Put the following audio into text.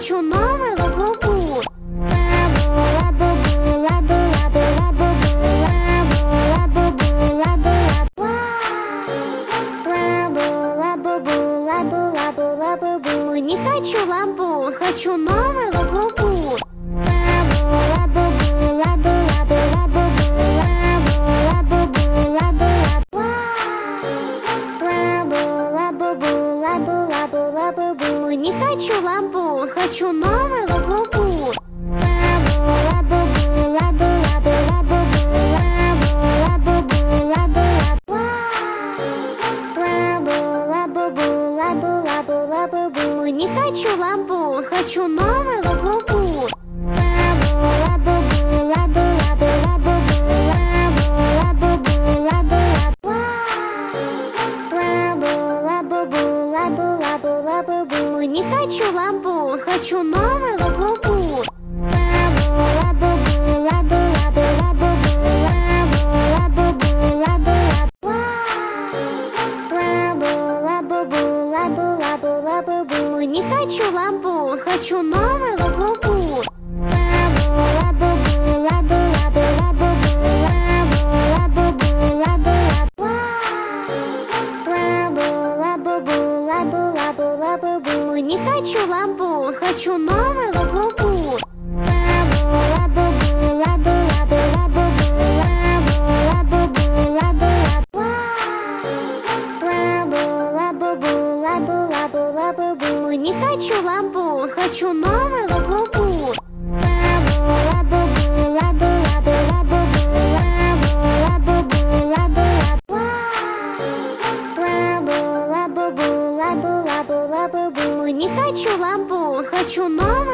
хочу новый лабубу. Лабу, лабу, лабу, лабубу, лабу, лабубу, лабу, лабу, лабубу. Не хочу ламбу, хочу новый лабубу. Лабу, лабу, лабу, лабубу, лабу. Не хочу ламбу, хочу новый лабубу. Лабу, лабу, лабу, лабубу. Не хочу ламбу, хочу новый лабубу. Не хочу ламбу, хочу новый лабубу. Не хочу ламбу, хочу новый лабубу. Не хочу ламбу, хочу новый лабубу. Не хочу ламбу, хочу новый лабубу. Не хочу ламбу, хочу новый.